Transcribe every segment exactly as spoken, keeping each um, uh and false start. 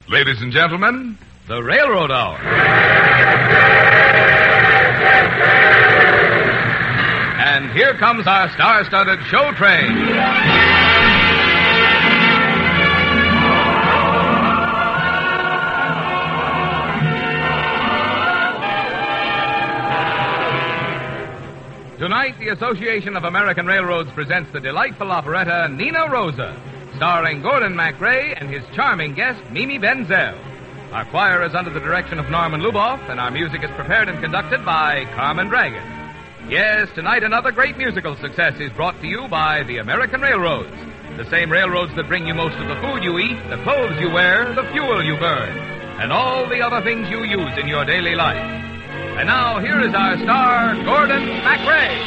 Ladies and gentlemen, the Railroad Hour. And here comes our star-studded show train. Tonight, the Association of American Railroads presents the delightful operetta Nina Rosa, starring Gordon MacRae and his charming guest, Mimi Benzel. Our choir is under the direction of Norman Luboff, and our music is prepared and conducted by Carmen Dragon. Yes, tonight another great musical success is brought to you by the American Railroads, the same railroads that bring you most of the food you eat, the clothes you wear, the fuel you burn, and all the other things you use in your daily life. And now, here is our star, Gordon MacRae.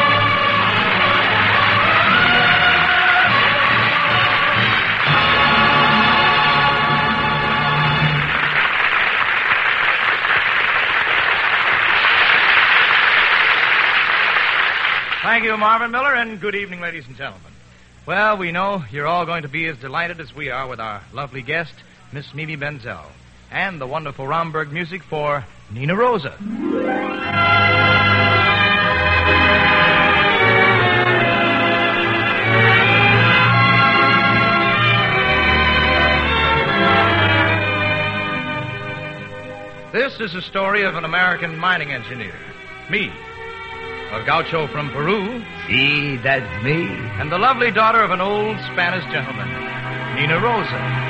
Thank you, Marvin Miller, and good evening, ladies and gentlemen. Well, we know you're all going to be as delighted as we are with our lovely guest, Miss Mimi Benzel, and the wonderful Romberg music for Nina Rosa. This is a story of an American mining engineer, me, a gaucho from Peru. See, that's me. And the lovely daughter of an old Spanish gentleman, Nina Rosa.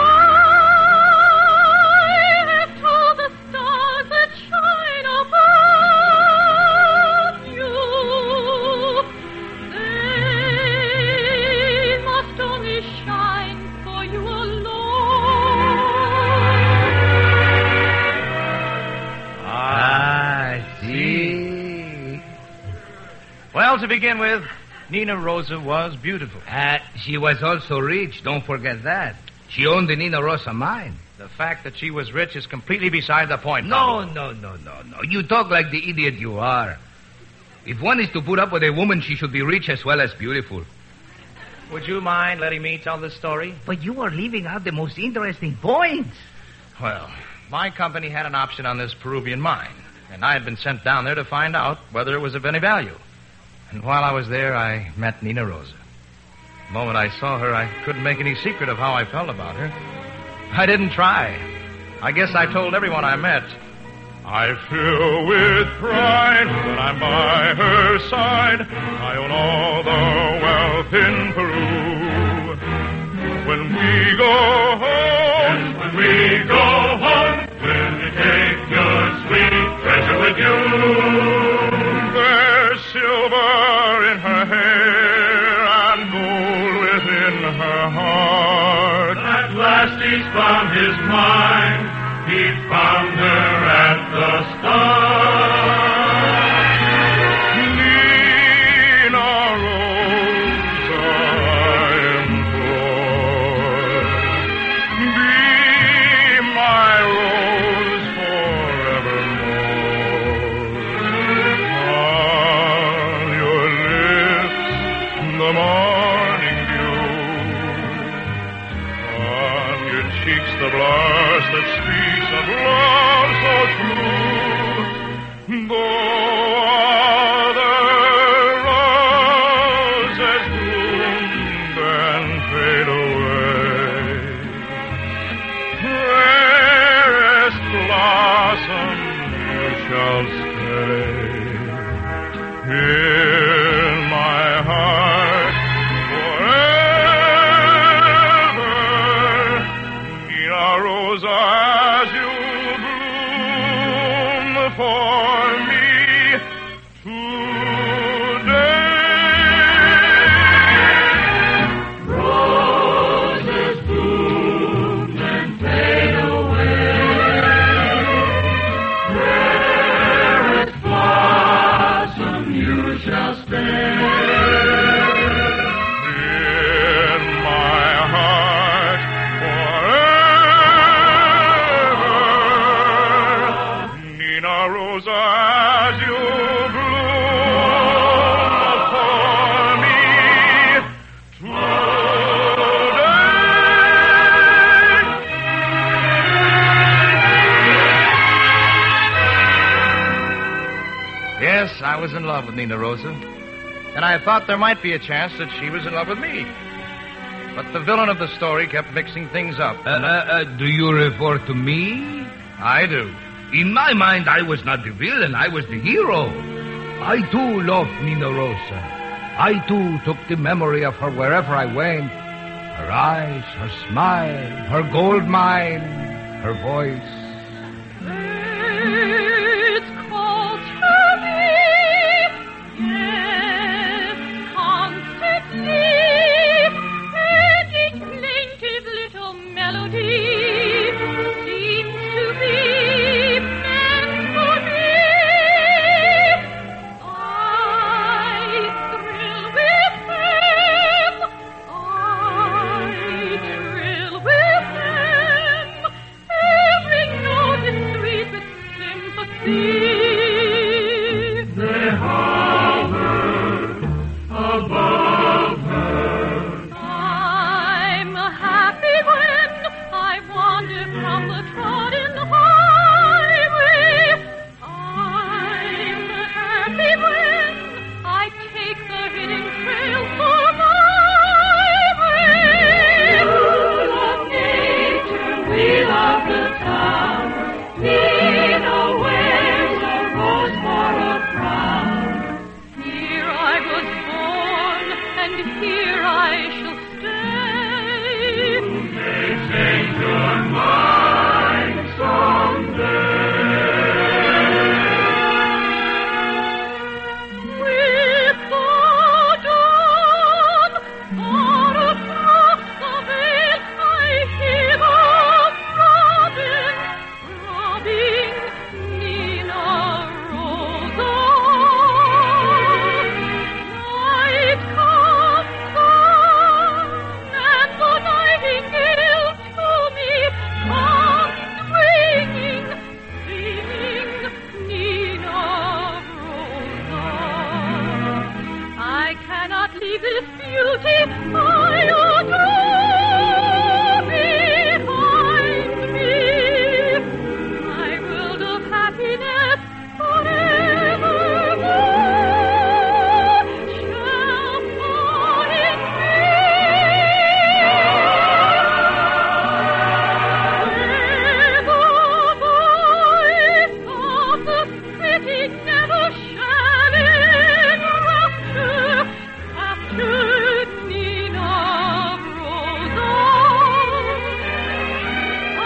Well, to begin with, Nina Rosa was beautiful. Uh, she was also rich, don't forget that. She owned the Nina Rosa mine. The fact that she was rich is completely beside the point. No, Pablo. no, no, no, no. You talk like the idiot you are. If one is to put up with a woman, she should be rich as well as beautiful. Would you mind letting me tell this story? But you are leaving out the most interesting points. Well, my company had an option on this Peruvian mine, and I had been sent down there to find out whether it was of any value. And while I was there, I met Nina Rosa. The moment I saw her, I couldn't make any secret of how I felt about her. I didn't try. I guess I told everyone I met. I fill with pride when I'm by her side. I own all the wealth in Peru. When we go home, yes, when we go home, will you take your sweet treasure with you? There's silver in her hair and gold within her heart. At last he's found his mind. He found her at the start. Nina Rosa, I implore, be my rose forevermore. On your lips, the morning dew. On your cheeks, the blush that speaks of love so true. Though other roses bloom and fade away, fairest blossom, you shall stay in my heart forever. Nina Rosa, for me today. Roses bloom and fade away. Fairest blossom, you shall stay. In my heart forever. Nina Rosa, Yes, I was in love with Nina Rosa. And I thought there might be a chance that she was in love with me. But the villain of the story kept mixing things up. Uh, uh, uh, do you refer to me? I do. In my mind, I was not the villain. I was the hero. I, too, loved Nina Rosa. I, too, took the memory of her wherever I went. Her eyes, her smile, her gold mine, her voice. It's called to me, yes, constantly, and each plaintive little melody seems to be meant for me. I thrill with them, I thrill with them, every note is sweet with sympathy. They hover above her. I'm happy when I wander from the trodden highway. I'm happy when I take the hidden trail for my way. Love nature, we love the town. Nina wears a rose for a crown. Here I was born, and here I shall stay. They change your mind someday. With the dawn, far across the vale, I hear the robin, robbing Nina Rosa. Night comes on, and the nightingale to me comes ringing, singing Nina Rosa. I cannot leave this beauty I adore behind me. My world of happiness forevermore shall find me. Where the voice of the city never shall in rapture capture Nina Rosa. I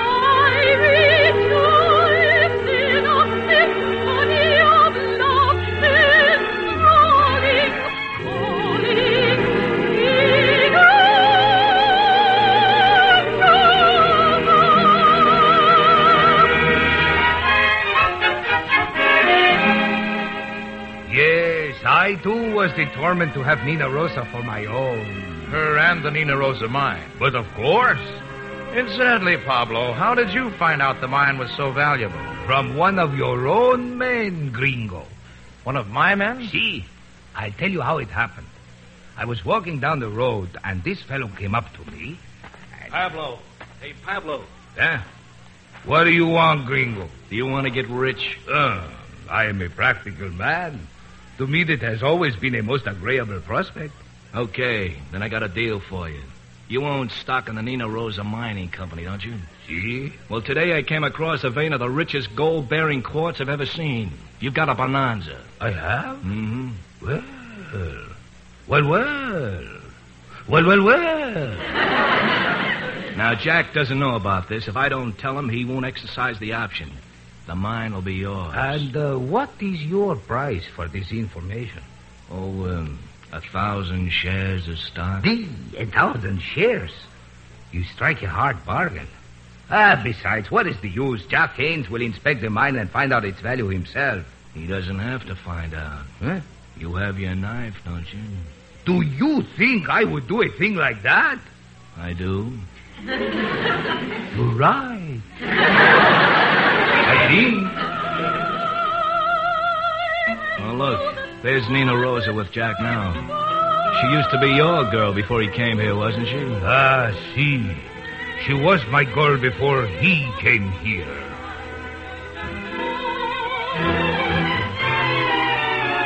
rejoice in a symphony of love, enthralling, calling Nina Yes, I, too, was determined to have Nina Rosa for my own. Her and the Nina Rosa mine. But of course, Incidentally, Pablo, how did you find out the mine was so valuable? from one of your own men, gringo. One of my men? See, I'll tell you how it happened. I was walking down the road, and this fellow came up to me. Pablo. Hey, Pablo. Huh? What do you want, gringo? Do you want to get rich? Uh, I am a practical man. To me, that has always been a most agreeable prospect. Okay, then I got a deal for you. You own stock in the Nina Rosa Mining Company, don't you? See? Well, today I came across a vein of the richest gold-bearing quartz I've ever seen. You've got a bonanza. I have? Mm-hmm. Well, well, well. Well, well, well. Now, Jack doesn't know about this. If I don't tell him, he won't exercise the option. The mine will be yours. And uh, what is your price for this information? Oh, um, a thousand shares of stock. The, a thousand shares. You strike a hard bargain. Ah, besides, what is the use? Jack Haynes will inspect the mine and find out its value himself. He doesn't have to find out. Huh? You have your knife, don't you? Do you think I would do a thing like that? I do. You're right. I think. Oh, look. There's Nina Rosa with Jack now. She used to be your girl before he came here, wasn't she? Ah, see. She was my girl before he came here.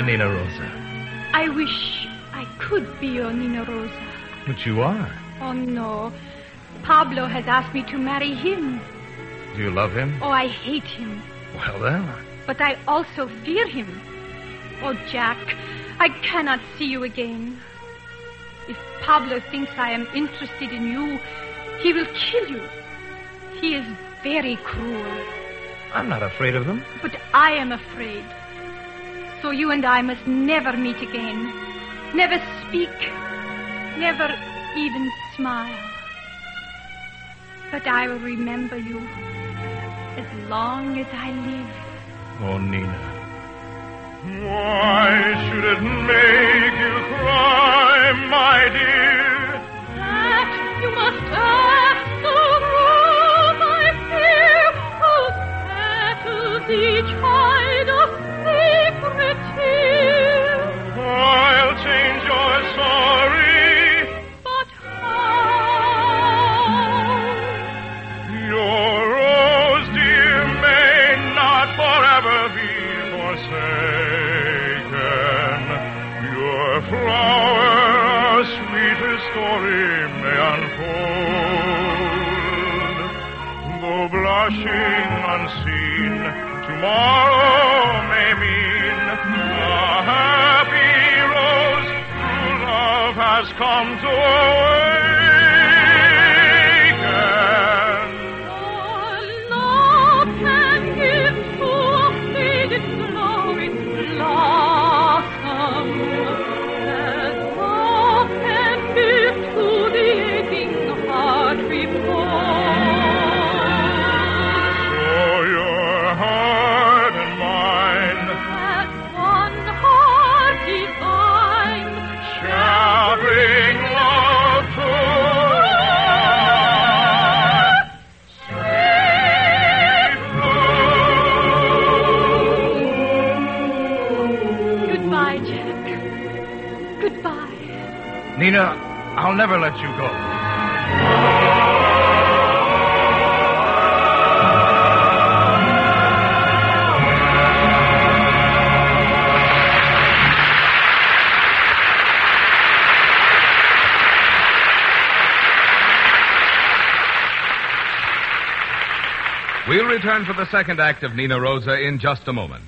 Nina Rosa. I wish I could be your Nina Rosa. But you are. Oh, no. Pablo has asked me to marry him. Do you love him? Oh, I hate him. Well, then. But I also fear him. Oh, Jack, I cannot see you again. If Pablo thinks I am interested in you, he will kill you. He is very cruel. I'm not afraid of them. But I am afraid. So you and I must never meet again. Never speak. Never even smile. But I will remember you as long as I live. Oh, Nina. Why should it make you cry, my dear? That you must ask the rose I fear, whose petals each hide a secret tear. I'll change your sorry. But how? Your rose, dear, may not forever be forsaken. Your flower, a sweeter story may unfold. Though blushing unseen, tomorrow may mean a happy rose true love has come to awaken. For love can give to a faded flower its blossom, as love can give to the aching heart repose. So your heart and mine As one heart divine shall bring love to Goodbye, Jack. Goodbye. Nina, I'll never let you go. We'll return for the second act of Nina Rosa in just a moment.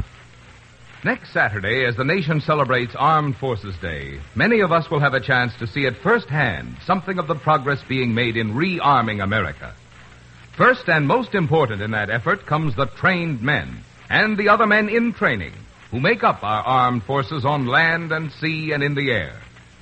Next Saturday, as the nation celebrates Armed Forces Day, many of us will have a chance to see at firsthand something of the progress being made in rearming America. First and most important in that effort comes the trained men and the other men in training who make up our armed forces on land and sea and in the air.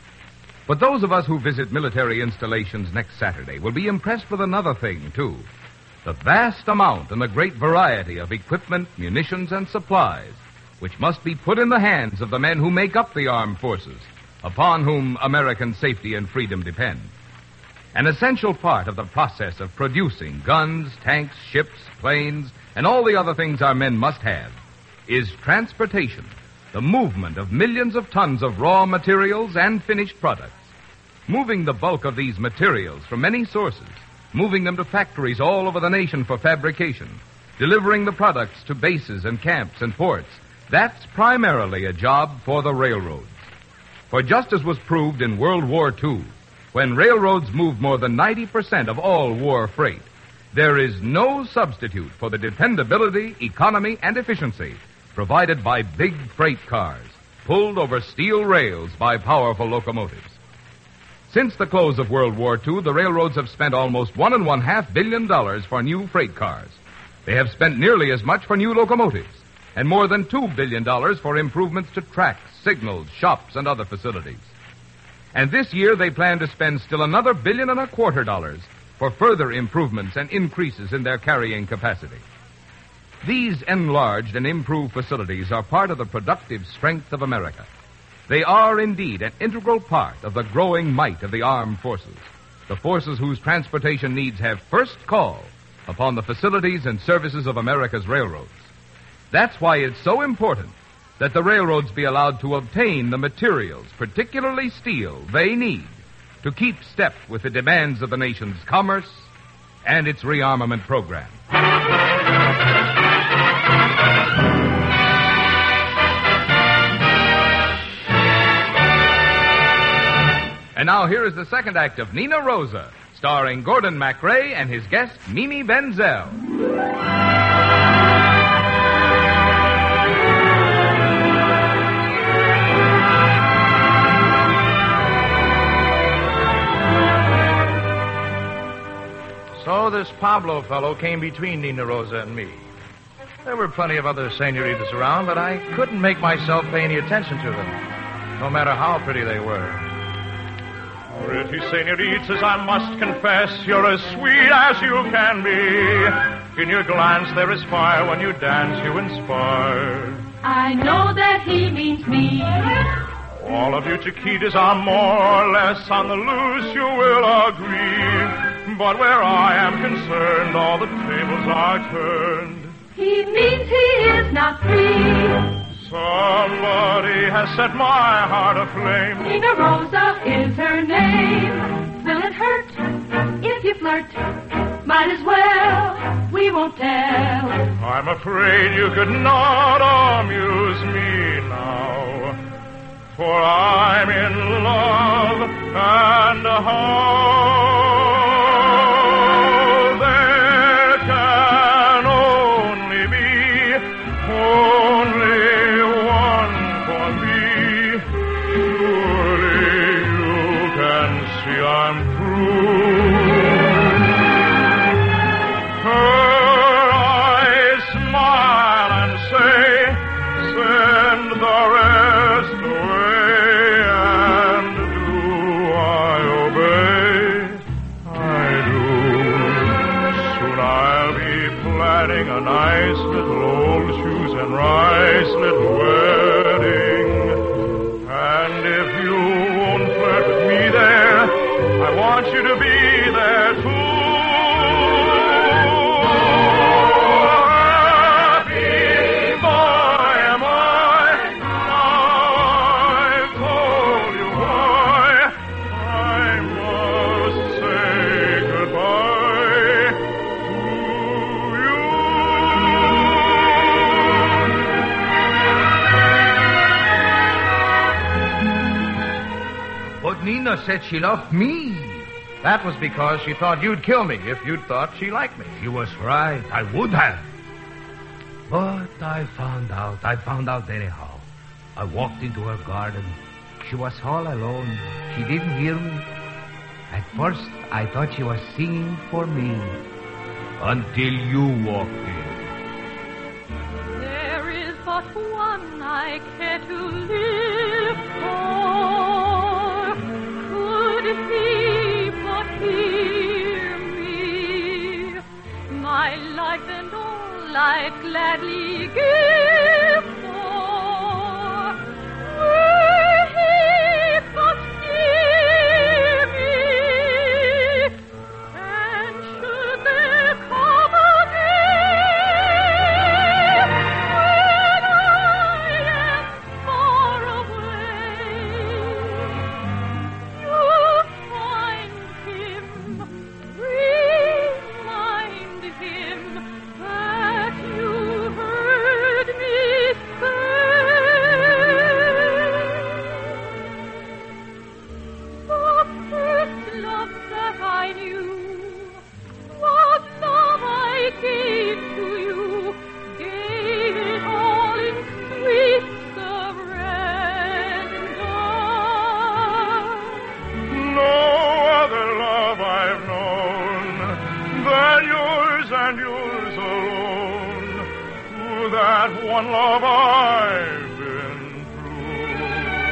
But those of us who visit military installations next Saturday will be impressed with another thing, too. The vast amount and the great variety of equipment, munitions, and supplies which must be put in the hands of the men who make up the armed forces, upon whom American safety and freedom depend. An essential part of the process of producing guns, tanks, ships, planes, and all the other things our men must have is transportation, the movement of millions of tons of raw materials and finished products. Moving the bulk of these materials from many sources, moving them to factories all over the nation for fabrication, delivering the products to bases and camps and ports, that's primarily a job for the railroads. For just as was proved in World War Two, when railroads moved more than ninety percent of all war freight, there is no substitute for the dependability, economy, and efficiency provided by big freight cars, pulled over steel rails by powerful locomotives. Since the close of World War Two, the railroads have spent almost one and one half billion dollars for new freight cars. They have spent nearly as much for new locomotives, and more than two billion dollars for improvements to tracks, signals, shops, and other facilities. And this year they plan to spend still another billion and a quarter dollars for further improvements and increases in their carrying capacity. These enlarged and improved facilities are part of the productive strength of America. They are indeed an integral part of the growing might of the armed forces, the forces whose transportation needs have first call upon the facilities and services of America's railroads. That's why it's so important that the railroads be allowed to obtain the materials, particularly steel, they need to keep step with the demands of the nation's commerce and its rearmament program. And now here is the second act of Nina Rosa, starring Gordon MacRae and his guest, Mimi Benzel. So this Pablo fellow came between Nina Rosa and me. There were plenty of other senoritas around, but I couldn't make myself pay any attention to them, no matter how pretty they were. Pretty senoritas, I must confess, you're as sweet as you can be. In your glance there is fire, when you dance you inspire. I know that he means me. All of you Chiquitas are more or less on the loose, you will agree. But where I am concerned, all the tables are turned. He means he is not free. Somebody has set my heart aflame. Nina Rosa is her name. Will it hurt if you flirt? Might as well, we won't tell. I'm afraid you could not amuse me now, for I'm in love, and how there can only be only one for me. Surely you can see I'm true. Her eyes smile and say, send the rest away. And do I obey? I do. Soon I'll be planning a nice little old shoes and rice little wedding. And if you won't flirt with me there, I want you to be there too. Happy boy am I. I've told you why. I must say goodbye to you. But Nina said she loved me. That was because she thought you'd kill me if you'd thought she liked me. She was right. I would have. But I found out. I found out anyhow. I walked into her garden. She was all alone. She didn't hear me. At first, I thought she was singing for me. Until you walked in. There is but one I care to live for. Could he but hear me, my life and all I'd gladly give for. Were he but near me, and should there come a day when I am far away, you'll find him, remind him that you heard me say. The first love that I knew was love I gave to you, gave it all in sweet surrender. No other love I've known than yours and yours alone. To that one love I've been true.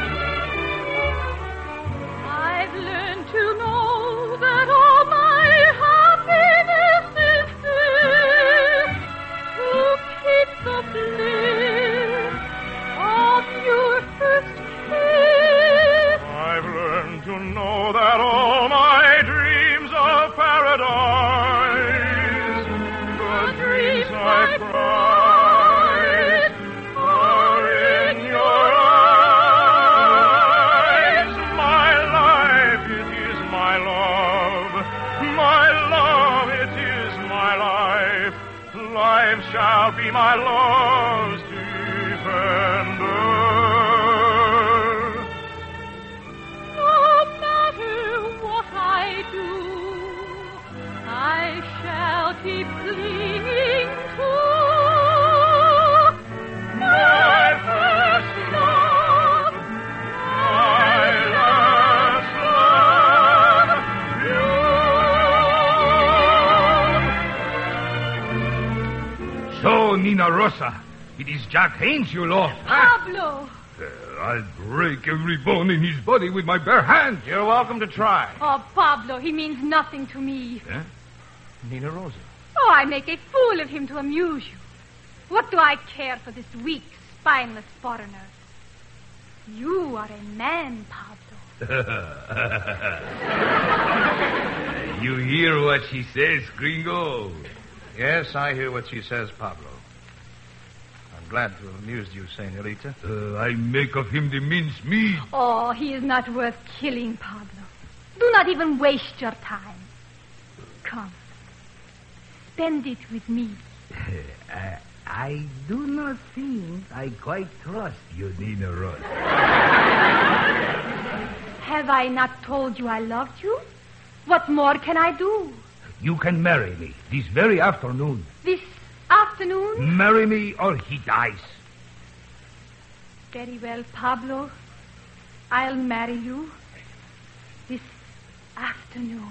I've learned to know that all my happiness is this, to keep the bliss of your first kiss. I've learned to know that all my dreams of paradise, the dreams I prize, are in your eyes. My life, it is my love. My love, it is my life. Life shall be my love's defender. No matter keep clinging to My first love, my last love, you. So, Nina Rosa, it is Jack Haynes you love. Pablo. Uh, I'll break every bone in his body with my bare hands. You're welcome to try. Oh, Pablo, he means nothing to me. Huh? Nina Rosa. Oh, I make a fool of him to amuse you. What do I care for this weak, spineless foreigner? You are a man, Pablo. You hear what she says, Gringo? Yes, I hear what she says, Pablo. I'm glad to have amused you, Senorita. Uh, I make of him the mince meat. Oh, he is not worth killing, Pablo. Do not even waste your time. Come. Spend it with me. I, I do not think I quite trust you, Nina Rosa. Have I not told you I loved you? What more can I do? You can marry me this very afternoon. This afternoon? Marry me or he dies. Very well, Pablo. I'll marry you this afternoon.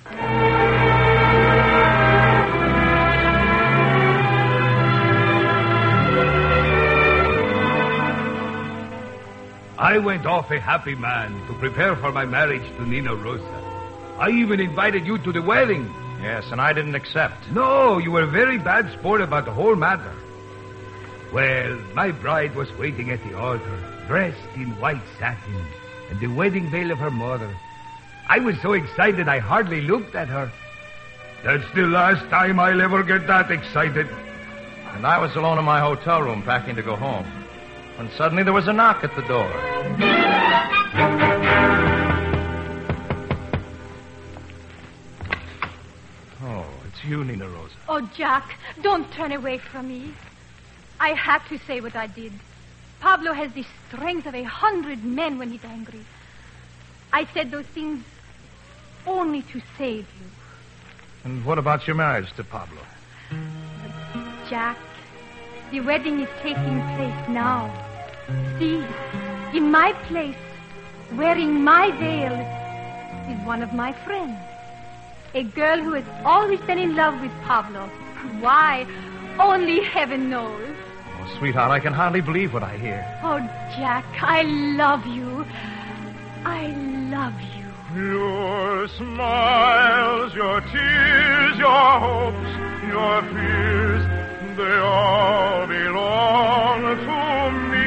I went off a happy man to prepare for my marriage to Nina Rosa. I even invited you to the wedding. Yes, and I didn't accept. No, you were a very bad sport about the whole matter. Well, my bride was waiting at the altar, dressed in white satin and the wedding veil of her mother. I was so excited I hardly looked at her. That's the last time I'll ever get that excited. And I was alone in my hotel room packing to go home, when suddenly there was a knock at the door. Oh, it's you, Nina Rosa. Oh, Jack, don't turn away from me. I had to say what I did. Pablo has the strength of a hundred men when he's angry. I said those things only to save you. And what about your marriage to Pablo? Jack, the wedding is taking place now. See, in my place, wearing my veil, is one of my friends. A girl who has always been in love with Pablo. Why? Only heaven knows. Oh, sweetheart, I can hardly believe what I hear. Oh, Jack, I love you. I love you. Your smiles, your tears, your hopes, your fears, they all belong to me.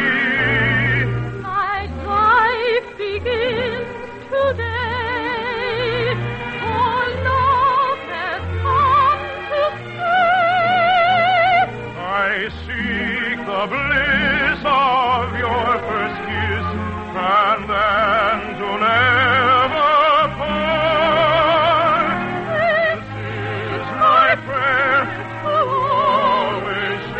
My life begins today. Oh, love has come to stay. I seek the bliss of your first kiss, and then to never part. This is my prayer, to always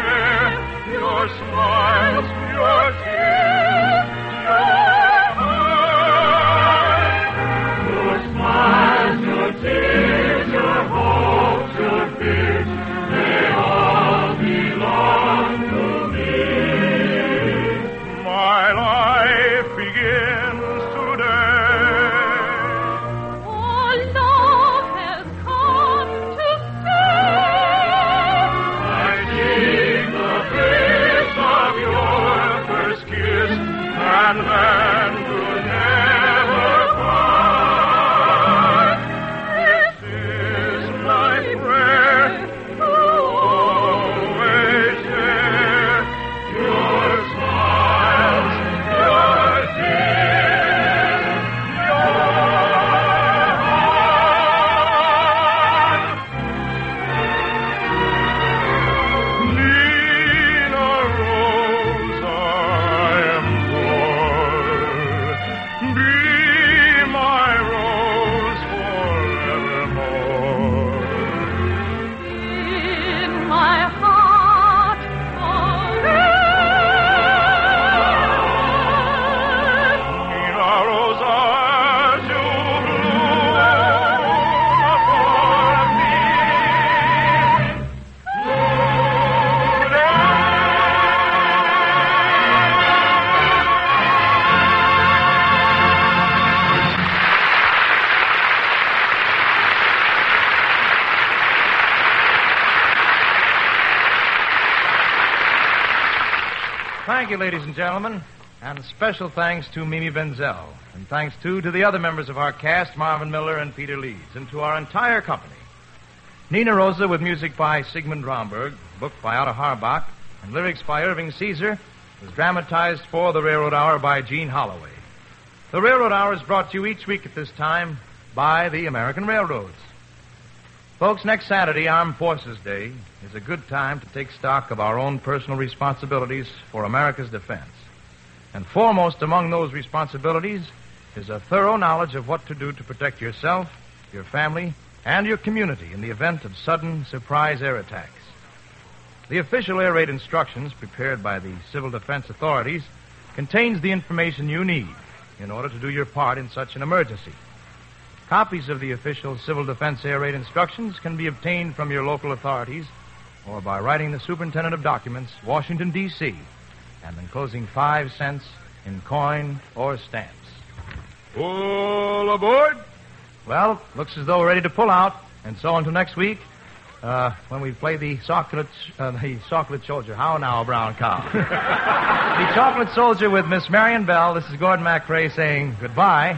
Thank you, ladies and gentlemen. And special thanks to Mimi Benzel. And thanks, too, to the other members of our cast, Marvin Miller and Peter Leeds, and to our entire company. Nina Rosa, with music by Sigmund Romberg, book by Otto Harbach, and lyrics by Irving Caesar, was dramatized for the Railroad Hour by Gene Holloway. The Railroad Hour is brought to you each week at this time by the American Railroads. Folks, next Saturday, Armed Forces Day, is a good time to take stock of our own personal responsibilities for America's defense. And foremost among those responsibilities is a thorough knowledge of what to do to protect yourself, your family, and your community in the event of sudden surprise air attacks. The official air raid instructions prepared by the Civil Defense authorities contains the information you need in order to do your part in such an emergency. Copies of the official Civil Defense air raid instructions can be obtained from your local authorities or by writing the Superintendent of Documents, Washington, D C, and enclosing five cents in coin or stamps. All aboard! Well, looks as though we're ready to pull out, and so until next week, uh, when we play the chocolate, uh, the chocolate soldier. How now, brown cow? The chocolate soldier with Miss Marion Bell. This is Gordon MacRae saying goodbye.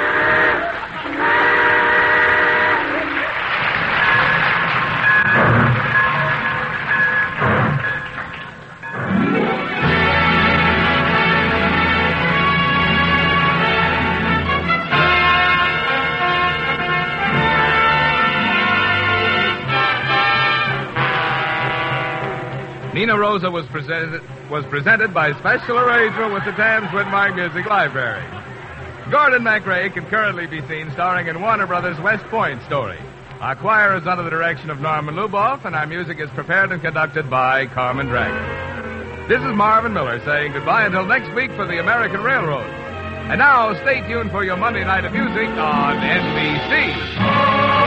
Nina Rosa was presented was presented by special arrangement with the Thames Whitmark Music Library. Gordon MacRae can currently be seen starring in Warner Brothers' West Point story. Our choir is under the direction of Norman Luboff, and our music is prepared and conducted by Carmen Dragon. This is Marvin Miller saying goodbye until next week for the American Railroad. And now, stay tuned for your Monday night of music on N B C.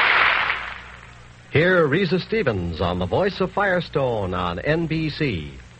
Hear Risa Stevens on The Voice of Firestone on N B C.